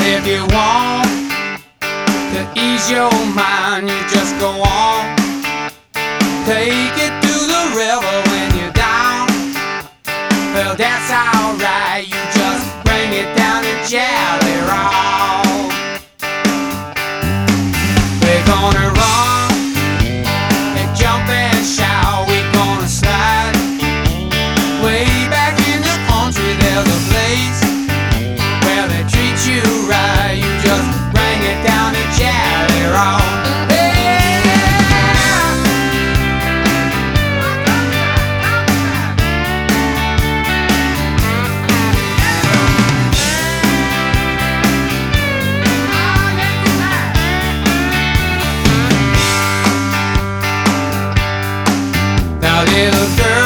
If you want to ease your mind, you just go on. Take it to the river when you're down. Well, that's alright, you just bring it down to Jelly Roll. We're gonna run and jump and shout. We're gonna slide way back in the country. There's a place where they treat you right. You just bring it down to Jelly Roll. Now, little girl,